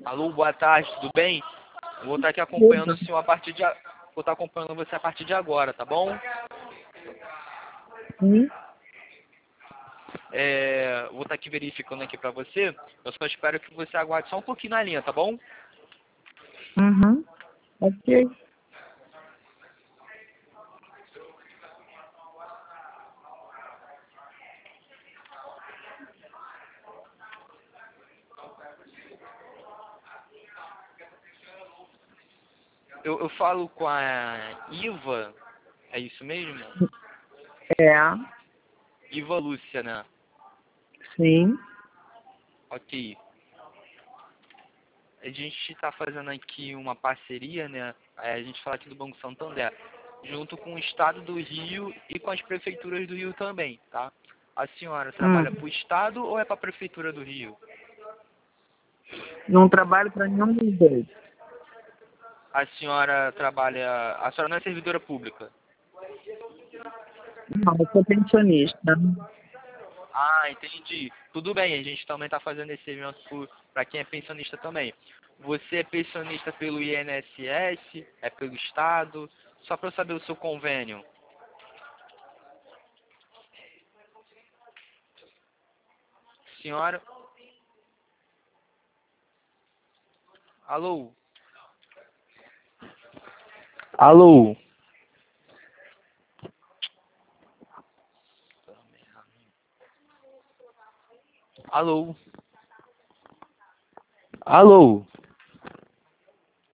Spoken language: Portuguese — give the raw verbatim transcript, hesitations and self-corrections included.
Alô, boa tarde, tudo bem? Vou estar aqui acompanhando o Tudo. senhor a partir de... a- Vou estar acompanhando você a partir de agora, tá bom? Sim. É, vou estar aqui verificando aqui pra você. Eu só espero que você aguarde só um pouquinho na linha, tá bom? Uhum. Ok. Eu, eu falo com a Iva, é isso mesmo? É. Iva Lúcia, né? Sim. Ok. A gente está fazendo aqui uma parceria, né? É, a gente fala aqui do Banco Santander, junto com o Estado do Rio e com as prefeituras do Rio também, tá? A senhora Hum. trabalha para o Estado ou é para a Prefeitura do Rio? Não trabalho para nenhum dos dois. A senhora trabalha... A senhora não é servidora pública? Não, eu sou pensionista. Ah, entendi. Tudo bem, a gente também está fazendo esse evento para quem é pensionista também. Você é pensionista pelo I N S S? É pelo Estado? Só para eu saber o seu convênio. Senhora? Alô? Alô? Alô? Alô?